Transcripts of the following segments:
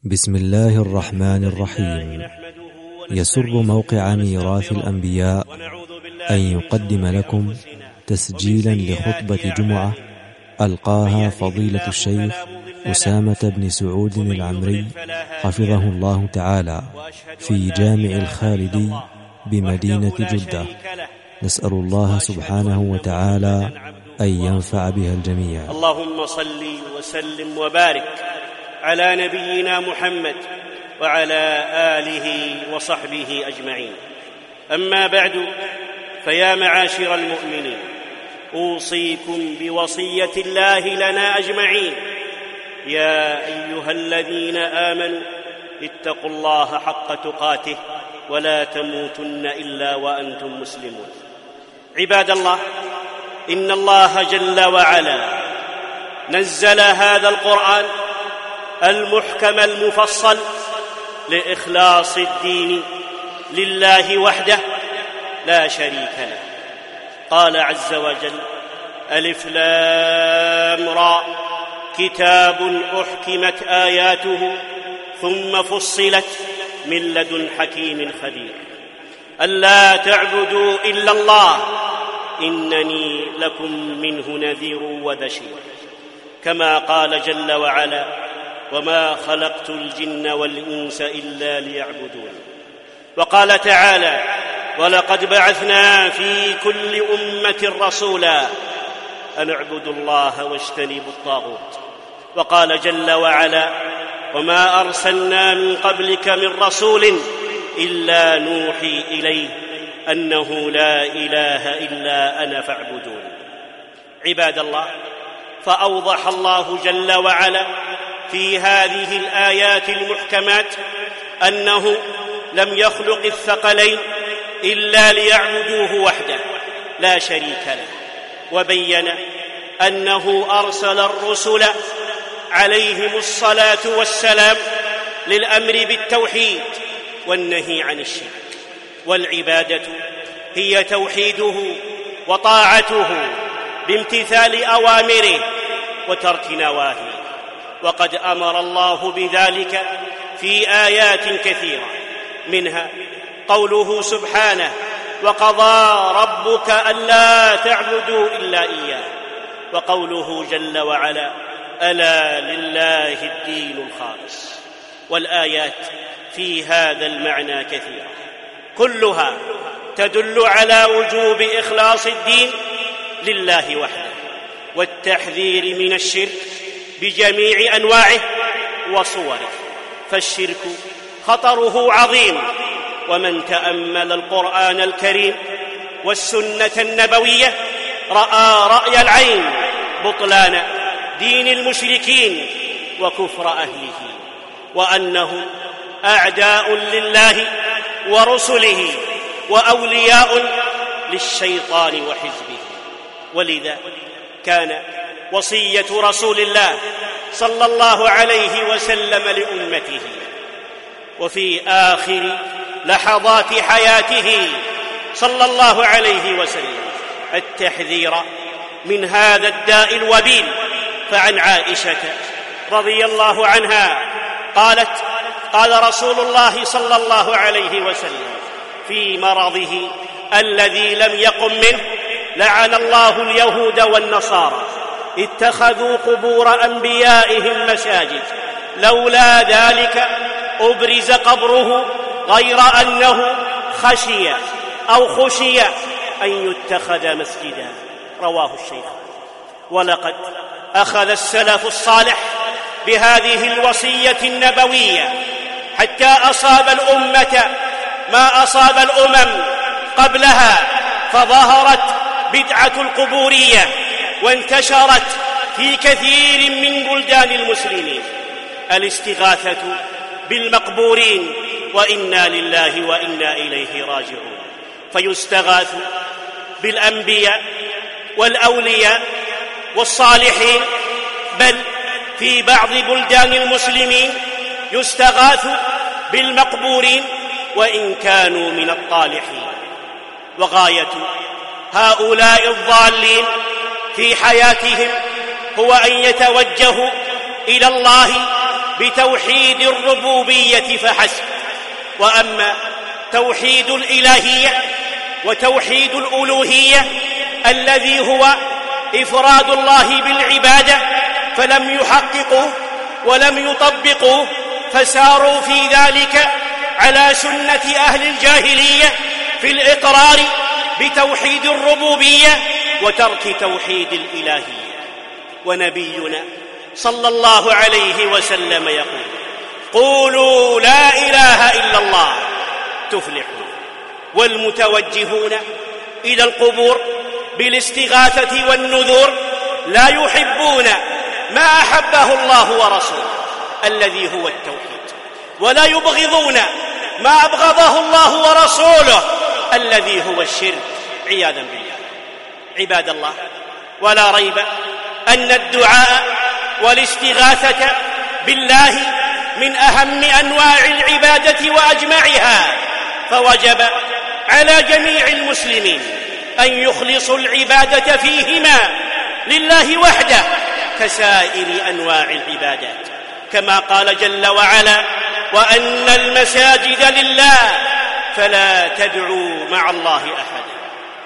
بسم الله الرحمن الرحيم. يسر موقع ميراث الأنبياء أن يقدم لكم تسجيلا لخطبة جمعة ألقاها فضيلة الشيخ أسامة بن سعود العمري حفظه الله تعالى في جامع الخالدي بمدينة جدة. نسأل الله سبحانه وتعالى أن ينفع بها الجميع. اللهم صل وسلم وبارك على نبينا محمد وعلى آله وصحبه أجمعين. أما بعد، فيا معاشر المؤمنين، أوصيكم بوصية الله لنا أجمعين. يا أيها الذين آمنوا اتقوا الله حق تقاته ولا تموتن إلا وأنتم مسلمون. عباد الله، إن الله جل وعلا نزل هذا القرآن المحكم المفصل لإخلاص الدين لله وحده لا شريك له. قال عز وجل: ألف لام را، كتاب أحكمت آياته ثم فصلت من لدن حكيم خبير، ألا تعبدوا إلا الله إنني لكم منه نذير وبشير. كما قال جل وعلا: وما خلقت الجن والإنس إلا ليعبدون. وقال تعالى: ولقد بعثنا في كل أمة رسولا أن اعبدوا الله واجتنبوا الطاغوت. وقال جل وعلا: وما أرسلنا من قبلك من رسول إلا نوحي إليه أنه لا إله إلا أنا فاعبدون. عباد الله، فأوضح الله جل وعلا في هذه الآيات المحكمات أنه لم يخلق الثقلين إلا ليعبدوه وحده لا شريك له، وبين أنه أرسل الرسل عليهم الصلاة والسلام للأمر بالتوحيد والنهي عن الشرك. والعبادة هي توحيده وطاعته بامتثال أوامره وترك نواهيه. وقد أمر الله بذلك في آيات كثيرة، منها قوله سبحانه: وقضى ربك ألا تعبدوا إلا إياه. وقوله جل وعلا: ألا لله الدين الخالص. والآيات في هذا المعنى كثيرة، كلها تدل على وجوب إخلاص الدين لله وحده والتحذير من الشرك بجميع أنواعه وصوره. فالشرك خطره عظيم، ومن تأمل القرآن الكريم والسنة النبوية رأى رأي العين بطلان دين المشركين وكفر أهله، وأنهم أعداء لله ورسله وأولياء للشيطان وحزبه. ولذا كان وصية رسول الله صلى الله عليه وسلم لأمته وفي آخر لحظات حياته صلى الله عليه وسلم التحذير من هذا الداء الوبيل. فعن عائشة رضي الله عنها قالت: قال رسول الله صلى الله عليه وسلم في مرضه الذي لم يقم منه: لعن الله اليهود والنصارى اتخذوا قبور أنبيائهم مساجد، لولا ذلك أبرز قبره، غير أنه خشي أن يتخذ مسجدا. رواه الشيخان. ولقد أخذ السلف الصالح بهذه الوصية النبوية حتى أصاب الأمة ما أصاب الأمم قبلها، فظهرت بدعة القبورية وانتشرت في كثير من بلدان المسلمين الاستغاثة بالمقبورين، وإنا لله وإنا إليه راجعون. فيستغاث بالأنبياء والأولياء والصالحين، بل في بعض بلدان المسلمين يستغاث بالمقبورين وإن كانوا من الطالحين. وغاية هؤلاء الضالين في حياتهم هو أن يتوجهوا إلى الله بتوحيد الربوبية فحسب. وأما توحيد الإلهية وتوحيد الألوهية الذي هو إفراد الله بالعبادة فلم يحققوا ولم يطبقوا، فساروا في ذلك على سنة أهل الجاهلية في الإقرار بتوحيد الربوبية وترك توحيد الإلهية. ونبينا صلى الله عليه وسلم يقول: قولوا لا إله إلا الله تفلحون. والمتوجهون إلى القبور بالاستغاثة والنذور لا يحبون ما أحبه الله ورسوله الذي هو التوحيد، ولا يبغضون ما أبغضه الله ورسوله الذي هو الشرك عياذا بالله. عباد الله، ولا ريب أن الدعاء والاستغاثة بالله من أهم أنواع العبادة وأجمعها، فوجب على جميع المسلمين أن يخلصوا العبادة فيهما لله وحده كسائر أنواع العبادات، كما قال جل وعلا: وأن المساجد لله فلا تدعوا مع الله أحدا.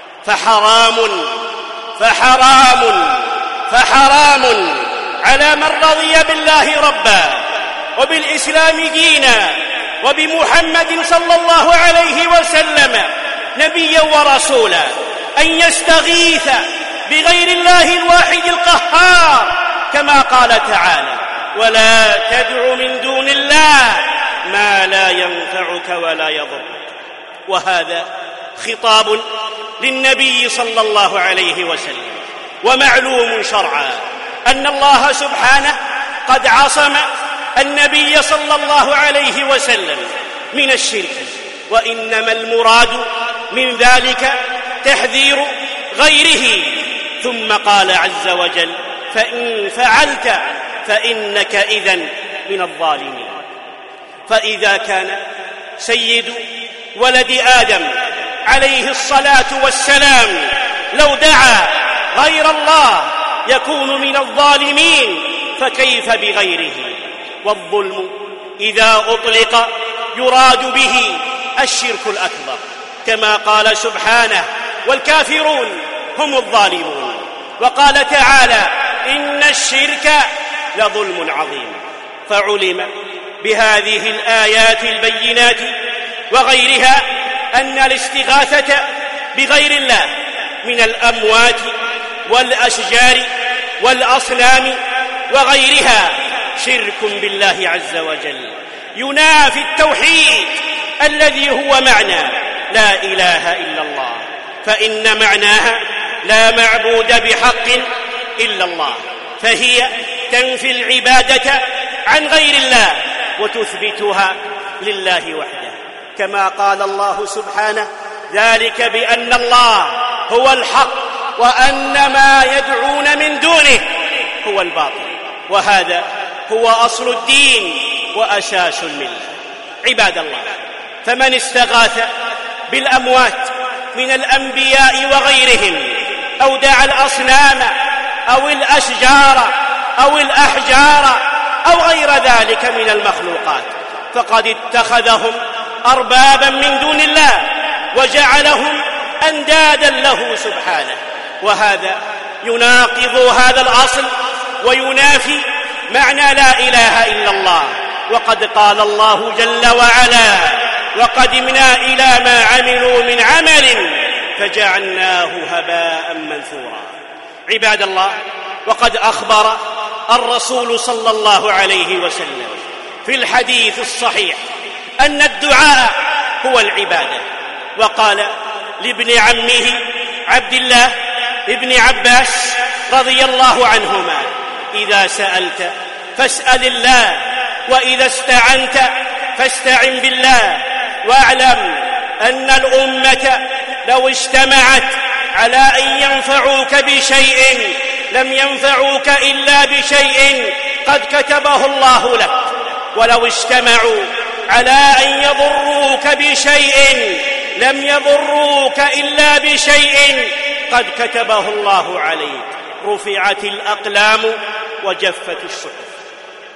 فحرام على من رضي بالله ربا وبالإسلام دينا وبمحمد صلى الله عليه وسلم نبيا ورسولا أن يستغيث بغير الله الواحد القهار، كما قال تعالى: ولا تدع من دون الله ما لا ينفعك ولا يضرك. وهذا خطاب للنبي صلى الله عليه وسلم. ومعلوم شرعا أن الله سبحانه قد عصم النبي صلى الله عليه وسلم من الشرك، وإنما المراد من ذلك تحذير غيره. ثم قال عز وجل: فإن فعلت فإنك إذن من الظالمين. فإذا كان سيد ولد آدم عليه الصلاة والسلام لو دعا غير الله يكون من الظالمين، فكيف بغيره؟ والظلم إذا أطلق يراد به الشرك الأكبر، كما قال سبحانه: والكافرون هم الظالمون. وقال تعالى: إن الشرك لظلم عظيم. فعلم بهذه الآيات البينات وغيرها أن الاستغاثة بغير الله من الأموات والأشجار والأصنام وغيرها شرك بالله عز وجل، ينافي التوحيد الذي هو معنى لا إله إلا الله، فإن معناها لا معبود بحق إلا الله، فهي تنفي العبادة عن غير الله وتثبتها لله وحده، كما قال الله سبحانه: ذلك بأن الله هو الحق وأن ما يدعون من دونه هو الباطل، وهذا هو أصل الدين وأساس الملة. عباد الله، فمن استغاث بالأموات من الأنبياء وغيرهم أو دعا الأصنام أو الأشجار أو الأحجار أو غير ذلك من المخلوقات فقد اتخذهم أربابا من دون الله وجعلهم أندادا له سبحانه، وهذا يناقض هذا الأصل وينافي معنى لا إله إلا الله. وقد قال الله جل وعلا: وقدمنا إلى ما عملوا من عمل فجعلناه هباء منثورا. عباد الله، وقد أخبر الرسول صلى الله عليه وسلم في الحديث الصحيح أن الدعاء هو العبادة، وقال لابن عمه عبد الله ابن عباس رضي الله عنهما: إذا سألت فاسأل الله، وإذا استعنت فاستعن بالله، واعلم أن الأمة لو اجتمعت على أن ينفعوك بشيء لم ينفعوك إلا بشيء قد كتبه الله لك، ولو اجتمعوا على أن يضروك بشيء لم يضروك إلا بشيء قد كتبه الله عليك. رفعت الأقلام وجفت الصحف.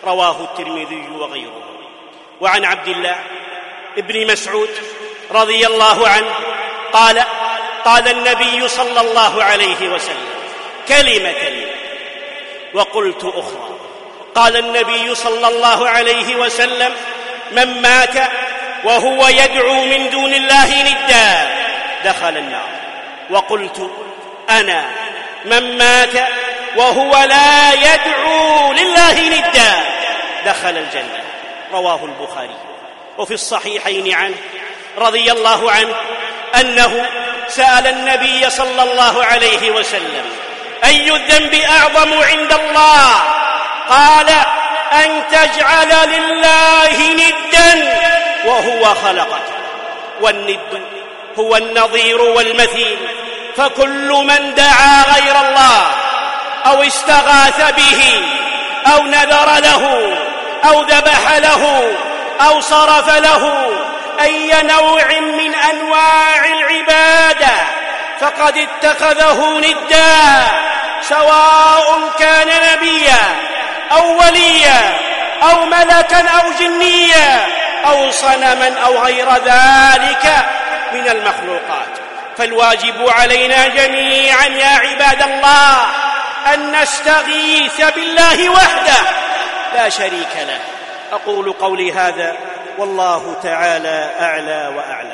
رواه الترمذي وغيره. وعن عبد الله ابن مسعود رضي الله عنه قال النبي صلى الله عليه وسلم كلمة وقلت أخرى. قال النبي صلى الله عليه وسلم من مات وهو يدعو من دون الله ندا دخل النار. وقلت أنا من مات وهو لا يدعو لله ندا دخل الجنة. رواه البخاري. وفي الصحيحين عنه رضي الله عنه أنه سأل النبي صلى الله عليه وسلم أي الذنب أعظم عند الله؟ قال أن تجعل لله ندا وهو خلقك. والند هو النظير والمثيل، فكل من دعا غير الله أو استغاث به أو نذر له أو ذبح له أو صرف له أي نوع من أنواع العبادة فقد اتخذه ندا، سواء كان نبيا أو وليا أو ملكا أو جنيا أو صنما أو غير ذلك من المخلوقات. فالواجب علينا جميعا يا عباد الله أن نستغيث بالله وحده لا شريك له. أقول قولي هذا والله تعالى أعلى وأعلم.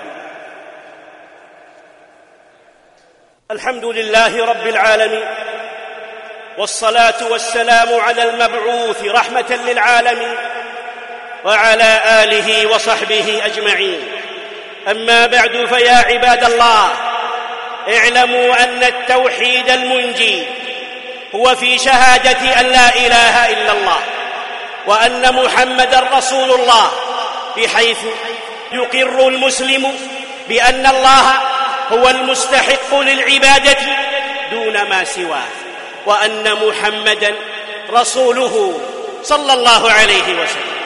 الحمد لله رب العالمين، والصلاة والسلام على المبعوث رحمة للعالمين وعلى آله وصحبه أجمعين. أما بعد، فيا عباد الله اعلموا أن التوحيد المنجي هو في شهادة أن لا إله إلا الله وأن محمدًا رسول الله، بحيث يقر المسلم بأن الله هو المستحق للعبادة دون ما سواه، وأن محمدًا رسوله صلى الله عليه وسلم،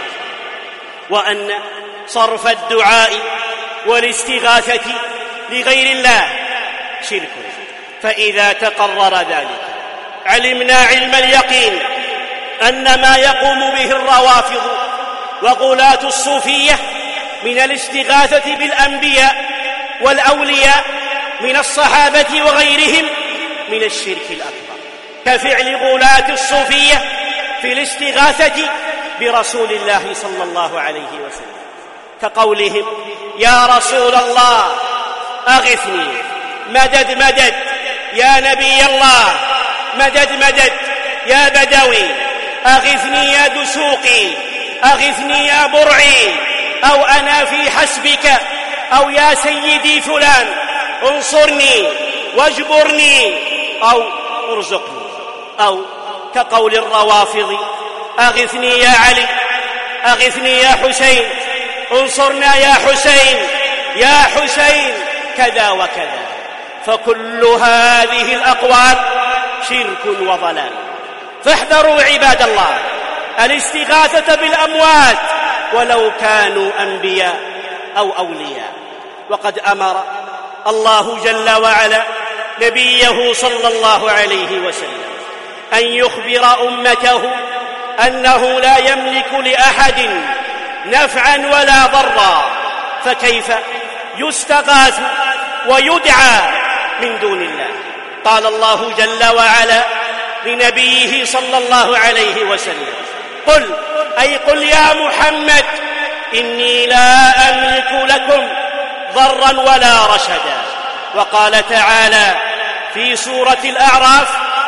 وأن صرف الدعاء والاستغاثة لغير الله شرك. فإذا تقرر ذلك علمنا علم اليقين أن ما يقوم به الروافض وغلاة الصوفية من الاستغاثة بالأنبياء والأولياء من الصحابة وغيرهم من الشرك الأكبر، كفعل غلاة الصوفية في الاستغاثة برسول الله صلى الله عليه وسلم، كقولهم يا رسول الله أغثني، مدد مدد يا نبي الله، مدد مدد يا بدوي، أغثني يا دسوقي، أغثني يا برعي، أو أنا في حسبك، أو يا سيدي فلان انصرني واجبرني أو ارزقني. أو كقول الروافض أغثني يا علي، أغثني يا حسين، انصرنا يا حسين، يا حسين كذا وكذا. فكل هذه الأقوال شرك وضلال. فاحذروا عباد الله الاستغاثة بالأموات ولو كانوا أنبياء أو أولياء. وقد أمر الله جل وعلا نبيه صلى الله عليه وسلم أن يخبر أمته أنه لا يملك لأحد نفعا ولا ضرا، فكيف يستغاث ويدعى من دون الله؟ قال الله جل وعلا لنبيه صلى الله عليه وسلم قل يا محمد إني لا أملك لكم ضرا ولا رشدا. وقال تعالى في سورة الأعراف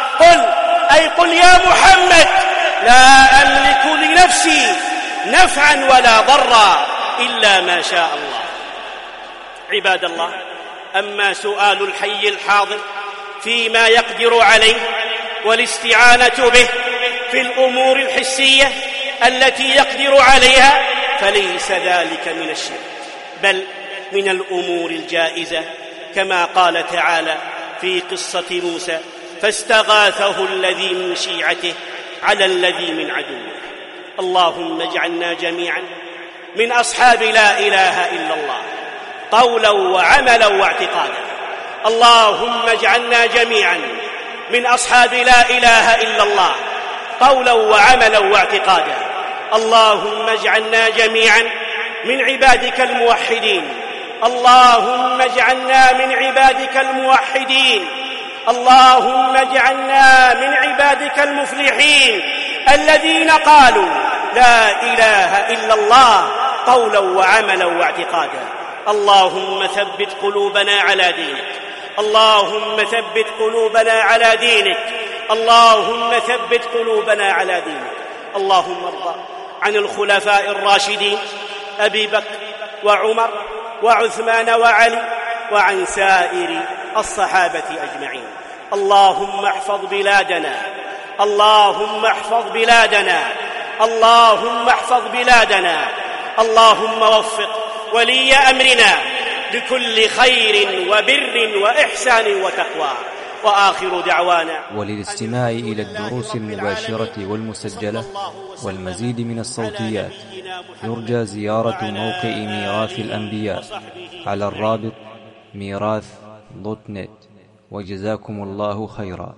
قل يا محمد لا أملك لنفسي نفعا ولا ضرا إلا ما شاء الله. عباد الله، أما سؤال الحي الحاضر فيما يقدر عليه والاستعانة به في الأمور الحسية التي يقدر عليها فليس ذلك من الشرك، بل من الأمور الجائزة، كما قال تعالى في قصة موسى فاستغاثه الذي من شيعته على الذي من عدوه. اللهم اجعلنا جميعا من أصحاب لا إله إلا الله قولا وعملا واعتقادا. اللهم اجعلنا جميعا من أصحاب لا إله إلا الله قولا وعملا واعتقادا. اللهم اجعلنا جميعا من عبادك الموحدين، اللهم اجعلنا من عبادك الموحدين، اللهم اجعلنا من عبادك المفلحين الذين قالوا لا إله إلا الله قولا وعملا واعتقادا. اللهم ثبت قلوبنا على دينك، اللهم ثبت قلوبنا على دينك، اللهم ثبت قلوبنا على دينك. اللهم ارض عن الخلفاء الراشدين أبي بكر وعمر وعثمان وعلي وعن سائر الصحابة أجمعين. اللهم احفظ بلادنا، اللهم احفظ بلادنا، اللهم احفظ بلادنا، اللهم وفق ولي أمرنا لكل خير وبر وإحسان وتقوى. وآخر دعوانا. وللاستماع إلى الدروس المباشرة والمسجلة والمزيد من الصوتيات يرجى زيارة موقع ميراث الأنبياء على الرابط ميراث.net. وجزاكم الله خيرا.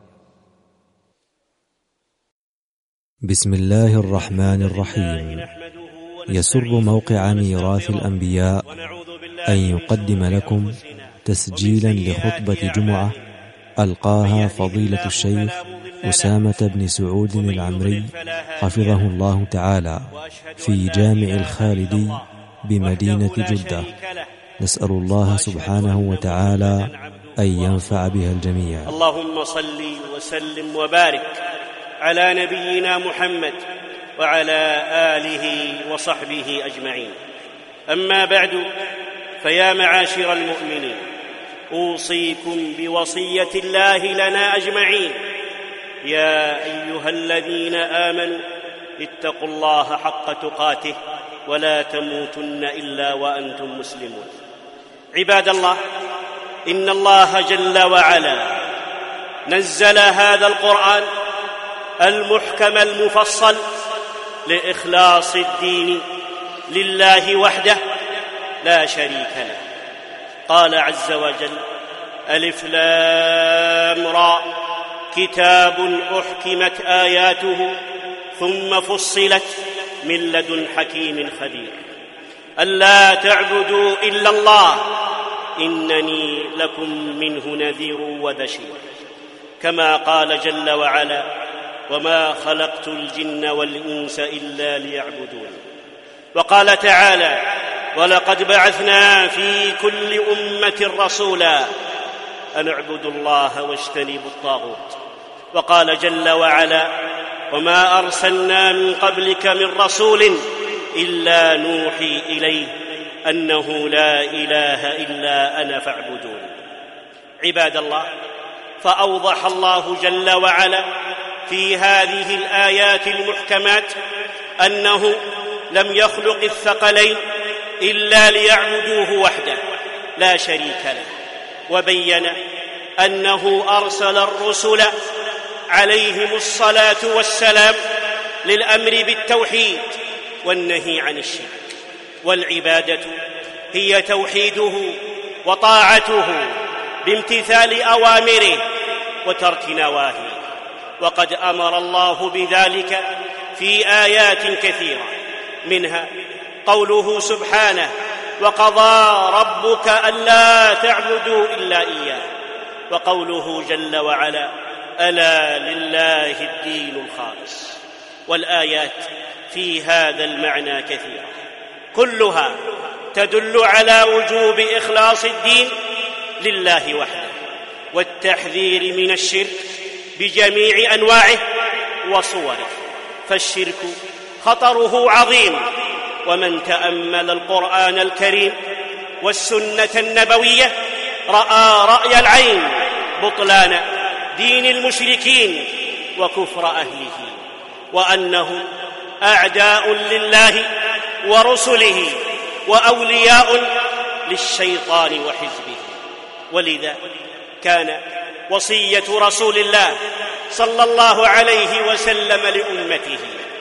بسم الله الرحمن الرحيم. يسر موقع ميراث الأنبياء أن يقدم لكم تسجيلا لخطبة جمعة ألقاها فضيلة الشيخ أسامة بن سعود العمري حفظه الله تعالى في جامع الخالدي بمدينة جدة. نسأل الله سبحانه وتعالى أن ينفع بها الجميع. اللهم صل وسلم وبارك على نبينا محمد وعلى آله وصحبه أجمعين. أما بعد، فيا معاشر المؤمنين، أوصيكم بوصية الله لنا أجمعين. يا أيها الذين آمنوا اتقوا الله حق تقاته ولا تموتن إلا وأنتم مسلمون. عباد الله، إن الله جل وعلا نزل هذا القرآن المحكم المفصل لإخلاص الدين لله وحده لا شريك له. قال عز وجل: ألف لام را، كتاب أحكمت آياته ثم فصلت من لدن حكيم خبير، ألا تعبدوا إلا الله إنني لكم منه نذير وبشير. كما قال جل وعلا: وما خلقت الجن والإنس إلا ليعبدون. وقال تعالى: ولقد بعثنا في كل أمة رسولا أن اعبدوا الله واجتنبوا الطاغوت. وقال جل وعلا: وما أرسلنا من قبلك من رسول إلا نوحي إليه أنه لا إله إلا أنا فاعبدون. عباد الله، فأوضح الله جل وعلا في هذه الآيات المحكمات أنه لم يخلق الثقلين إلا ليعبدوه وحده لا شريك له، وبين أنه أرسل الرسل عليهم الصلاة والسلام للأمر بالتوحيد والنهي عن الشرك. والعبادة هي توحيده وطاعته بامتثال أوامره وترك نواهيه. وقد أمر الله بذلك في آيات كثيرة، منها قوله سبحانه: وقضى ربك ألا تعبدوا إلا إياه. وقوله جل وعلا: ألا لله الدين الخالص. والآيات في هذا المعنى كثيرة، كلها تدل على وجوب إخلاص الدين لله وحده والتحذير من الشرك بجميع أنواعه وصوره. فالشرك خطره عظيم، ومن تأمل القرآن الكريم والسنة النبوية رأى رأي العين بطلان دين المشركين وكفر أهله، وأنهم أعداء لله ورسله وأولياء للشيطان وحزبه. ولذا كان وصية رسول الله صلى الله عليه وسلم لأمته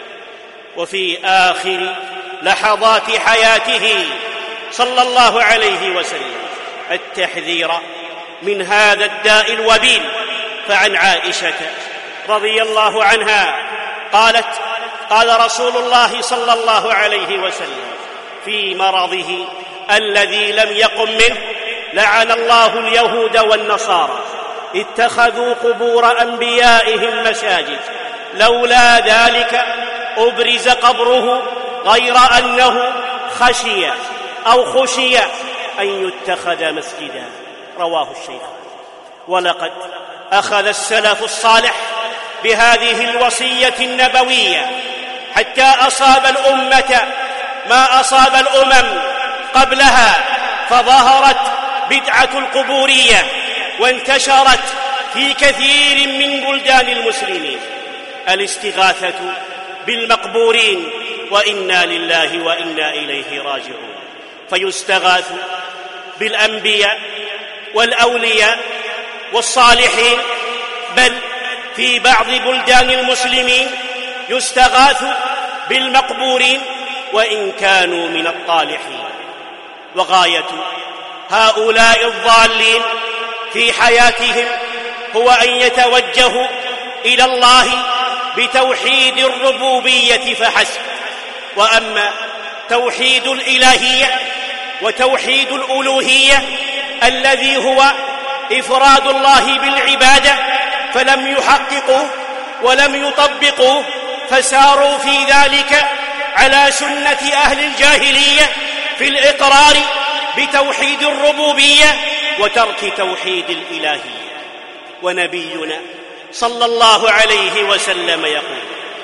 وفي آخر لحظات حياته صلى الله عليه وسلم التحذير من هذا الداء الوبيل. فعن عائشة رضي الله عنها قالت: قال رسول الله صلى الله عليه وسلم في مرضه الذي لم يقم منه: لعن الله اليهود والنصارى اتخذوا قبور أنبيائهم مساجد، لولا ذلك أبرز قبره، غير أنه خشي أن يتخذ مسجدا. رواه الشيخان. ولقد أخذ السلف الصالح بهذه الوصية النبوية حتى أصاب الأمة ما أصاب الأمم قبلها، فظهرت بدعة القبورية وانتشرت في كثير من بلدان المسلمين الاستغاثة بالمقبورين، وإنا لله وإنا إليه راجعون. فيستغاث بالأنبياء والأولياء والصالحين، بل في بعض بلدان المسلمين يستغاث بالمقبورين وإن كانوا من الطالحين. وغاية هؤلاء الضالين في حياتهم هو أن يتوجهوا إلى الله بتوحيد الربوبية فحسب. وأما توحيد الإلهية وتوحيد الألوهية الذي هو إفراد الله بالعبادة فلم يحققوه ولم يطبقوه، فساروا في ذلك على سنة أهل الجاهلية في الإقرار بتوحيد الربوبية وترك توحيد الإلهية. ونبينا صلى الله عليه وسلم يقول: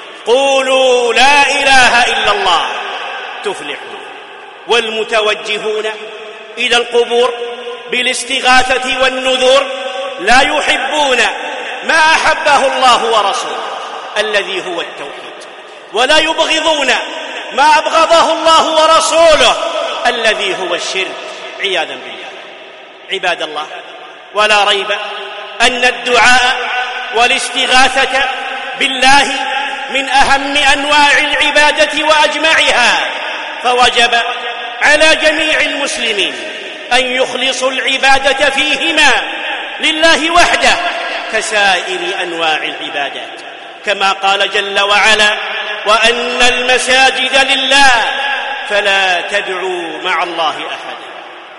قولوا لا إله إلا الله تفلحون. والمتوجهون إلى القبور بالاستغاثة والنذور لا يحبون ما أحبه الله ورسوله الذي هو التوحيد، ولا يبغضون ما أبغضه الله ورسوله الذي هو الشرك، عياذا بالله. عباد الله، ولا ريب أن الدعاء والاستغاثة بالله من أهم أنواع العبادة وأجمعها، فوجب على جميع المسلمين أن يخلصوا العبادة فيهما لله وحده كسائر أنواع العبادات، كما قال جل وعلا: وأن المساجد لله فلا تدعوا مع الله أحدا.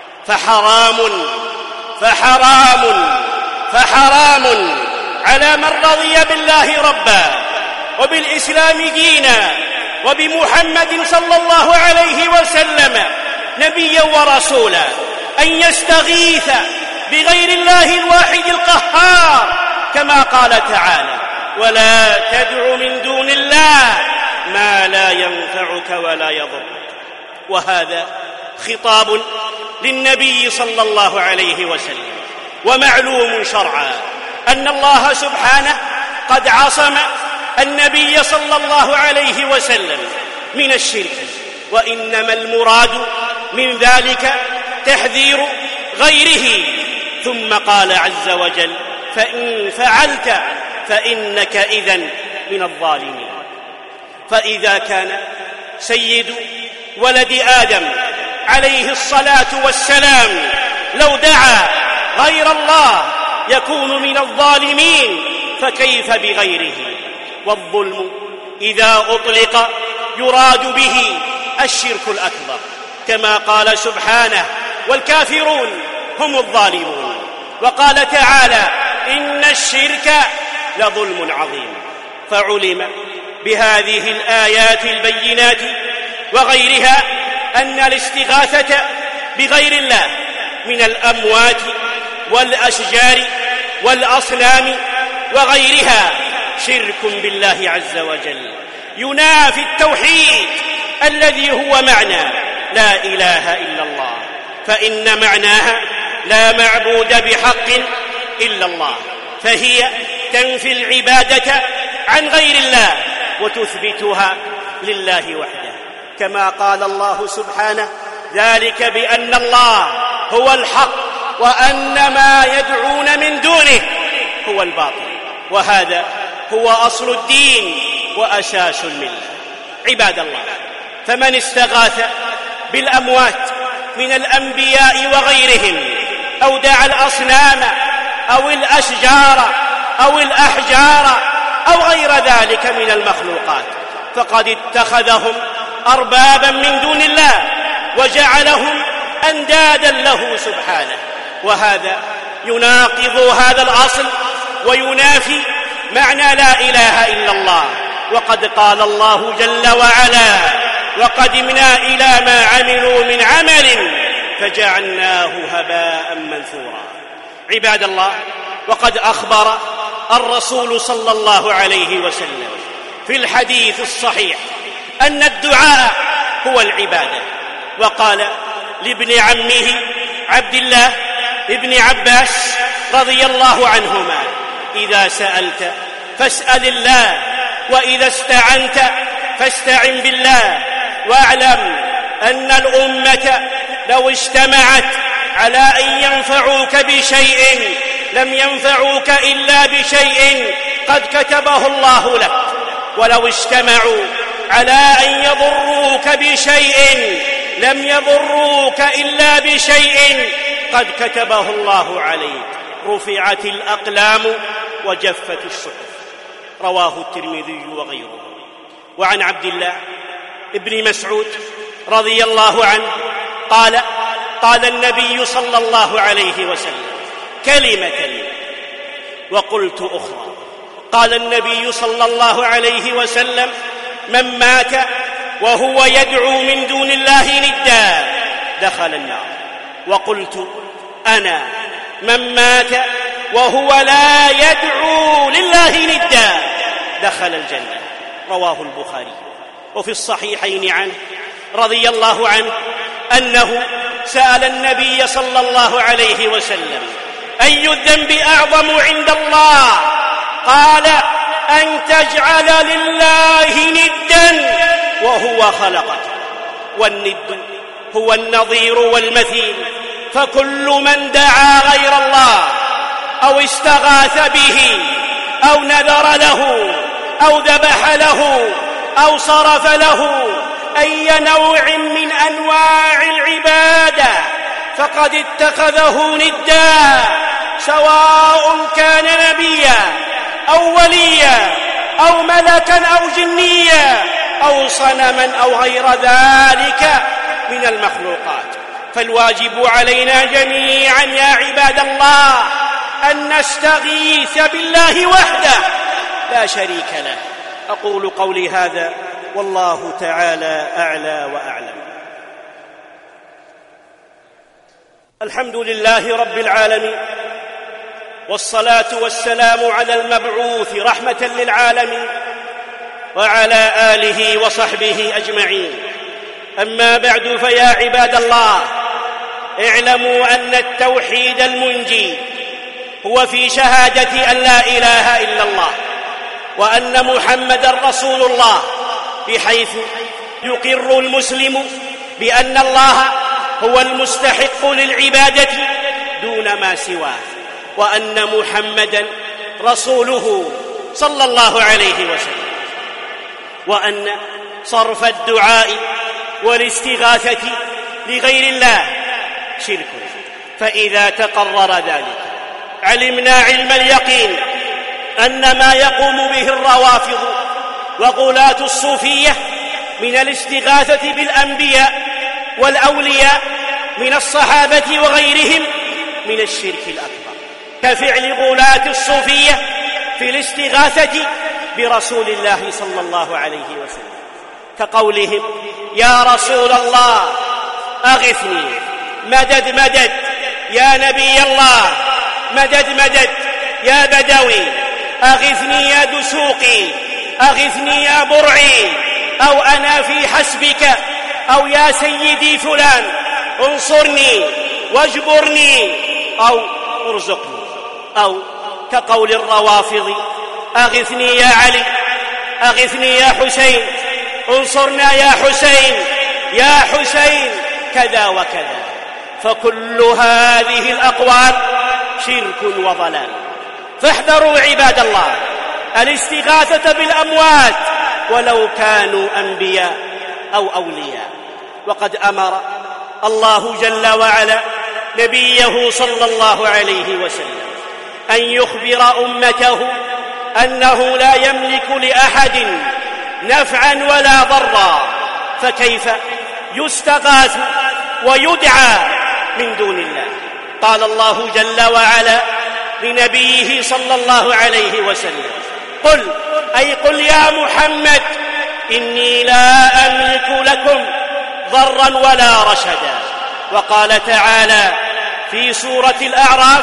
فحرام على من رضي بالله ربا وبالإسلام دينا وبمحمد صلى الله عليه وسلم نبيا ورسولا أن يستغيث بغير الله الواحد القهار، كما قال تعالى: ولا تدع من دون الله ما لا ينفعك ولا يضرك. وهذا خطاب للنبي صلى الله عليه وسلم. ومعلوم شرعا أن الله سبحانه قد عصم النبي صلى الله عليه وسلم من الشرك، وإنما المراد من ذلك تحذير غيره. ثم قال عز وجل: فإن فعلت فإنك إذن من الظالمين. فإذا كان سيد ولد آدم عليه الصلاة والسلام لو دعا غير الله يكون من الظالمين، فكيف بغيره؟ والظلم إذا أطلق يراد به الشرك الأكبر، كما قال سبحانه: والكافرون هم الظالمون. وقال تعالى: إن الشرك لظلم عظيم. فعلم بهذه الآيات البينات وغيرها أن الاستغاثة بغير الله من الأموات والأشجار والأصنام وغيرها شرك بالله عز وجل، ينافي التوحيد الذي هو معنى لا إله إلا الله، فإن معناها لا معبود بحق إلا الله، فهي تنفي العبادة عن غير الله وتثبتها لله وحده، كما قال الله سبحانه: ذلك بأن الله هو الحق وأن ما يدعون من دونه هو الباطل، وهذا هو أصل الدين وأساس الملة. عباد الله، فمن استغاث بالأموات من الأنبياء وغيرهم أو دعا الأصنام أو الأشجار أو الأحجار أو غير ذلك من المخلوقات فقد اتخذهم أربابا من دون الله وجعلهم أندادا له سبحانه، وهذا يناقض هذا الأصل وينافي معنى لا إله إلا الله. وقد قال الله جل وعلا: وقدمنا إلى ما عملوا من عمل فجعلناه هباء منثورا. عباد الله، وقد أخبر الرسول صلى الله عليه وسلم في الحديث الصحيح أن الدعاء هو العبادة، وقال لابن عمه عبد الله ابن عباس رضي الله عنهما: إذا سألت فاسأل الله، وإذا استعنت فاستعن بالله، واعلم أن الأمة لو اجتمعت على أن ينفعوك بشيء لم ينفعوك إلا بشيء قد كتبه الله لك، ولو اجتمعوا على أن يضروك بشيء لم يضروك إلا بشيء قد كتبه الله عليك. رفعت الأقلام وجفت الصحف. رواه الترمذي وغيره. وعن عبد الله ابن مسعود رضي الله عنه قال: قال النبي صلى الله عليه وسلم: كلمة وقلت أخرى. قال النبي صلى الله عليه وسلم: من مات وهو يدعو من دون الله ندا دخل النار. وقلت أنا: من مات وهو لا يدعو لله ندا دخل الجنة. رواه البخاري. وفي الصحيحين عنه رضي الله عنه أنه سأل النبي صلى الله عليه وسلم: أي الذنب أعظم عند الله؟ قال: أن تجعل لله ندا وهو خلقك. والند هو النظير والمثيل، فكل من دعا غير الله أو استغاث به أو نذر له أو ذبح له أو صرف له أي نوع من أنواع العبادة فقد اتخذه ندا، سواء كان نبيا أو وليا أو ملكا أو جنيا أو صنما أو غير ذلك من المخلوقات. فالواجب علينا جميعا يا عباد الله أن نستغيث بالله وحده لا شريك له. أقول قولي هذا والله تعالى أعلى وأعلم. الحمد لله رب العالمين، والصلاة والسلام على المبعوث رحمة للعالمين وعلى آله وصحبه أجمعين. أما بعد، فيا عباد الله، اعلموا أن التوحيد المنجي هو في شهادة أن لا إله إلا الله وأن محمدًا رسول الله، بحيث يقر المسلم بأن الله هو المستحق للعبادة دون ما سواه، وأن محمدًا رسوله صلى الله عليه وسلم، وأن صرف الدعاء والاستغاثة لغير الله شرك. فإذا تقرر ذلك علمنا علم اليقين أن ما يقوم به الروافض وغلاة الصوفية من الاستغاثة بالأنبياء والأولياء من الصحابة وغيرهم من الشرك الأكبر، كفعل غلاة الصوفية في الاستغاثة برسول الله صلى الله عليه وسلم، كقولهم: يا رسول الله أغثني، مدد مدد يا نبي الله، مدد مدد يا بدوي، أغثني يا دسوقي، أغثني يا برعي، أو أنا في حسبك، أو يا سيدي فلان انصرني واجبرني أو ارزقني. أو كقول الروافض: أغثني يا علي، أغثني يا حسين، انصرنا يا حسين، يا حسين كذا وكذا. فكل هذه الأقوال شرك وضلال. فاحذروا عباد الله الاستغاثة بالأموات ولو كانوا أنبياء أو أولياء. وقد أمر الله جل وعلا نبيه صلى الله عليه وسلم أن يخبر أمته أنه لا يملك لأحد نفعا ولا ضرا، فكيف يستغاث ويدعى من دون الله؟ قال الله جل وعلا لنبيه صلى الله عليه وسلم: قل يا محمد إني لا أملك لكم ضرا ولا رشدا. وقال تعالى في سورة الأعراف: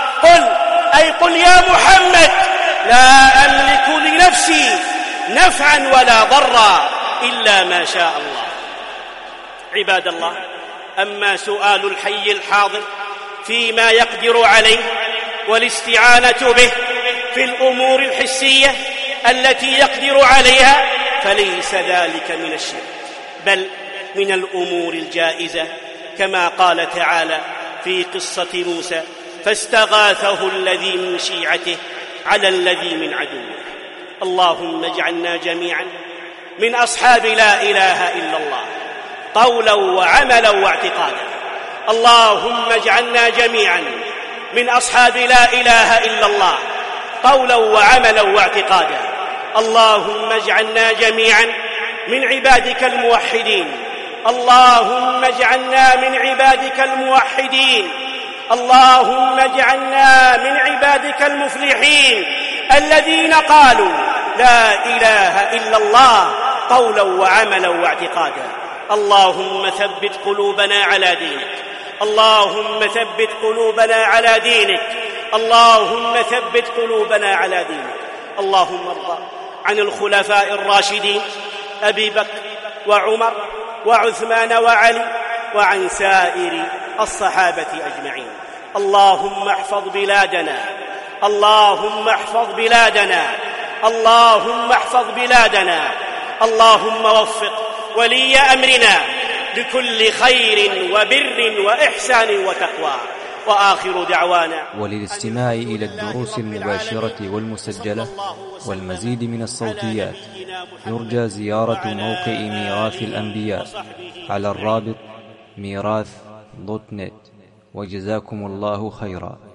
قل يا محمد لا أملك لنفسي نفعا ولا ضرا إلا ما شاء الله. عباد الله، أما سؤال الحي الحاضر فيما يقدر عليه والاستعانة به في الأمور الحسية التي يقدر عليها فليس ذلك من الشرك، بل من الأمور الجائزة، كما قال تعالى في قصة موسى: فاستغاثه الذي من شيعته على الذي من عدوه. اللهم اجعلنا جميعا من أصحاب لا إله إلا الله قولا وعملا واعتقادا. اللهم اجعلنا جميعا من أصحاب لا إله إلا الله قولا وعملا واعتقادا. اللهم اجعلنا جميعا من عبادك الموحدين. اللهم اجعلنا من عبادك الموحدين. اللهم اجعلنا من عبادك المفلحين الذين قالوا لا إله إلا الله قولا وعملا واعتقادا. اللهم ثبت قلوبنا على دينك. اللهم ثبت قلوبنا على دينك. اللهم ثبت قلوبنا على دينك. اللهم ارض عن الخلفاء الراشدين أبي بكر وعمر وعثمان وعلي وعن سائر الصحابة أجمعين. اللهم احفظ بلادنا. اللهم احفظ بلادنا. اللهم احفظ بلادنا. اللهم وفق ولي أمرنا لكل خير وبر وإحسان وتقوى. وآخر دعوانا. وللاستماع إلى الدروس المباشرة والمسجلة والمزيد من الصوتيات يرجى زيارة موقع ميراث الأنبياء على الرابط ميراث.net. وجزاكم الله خيرا.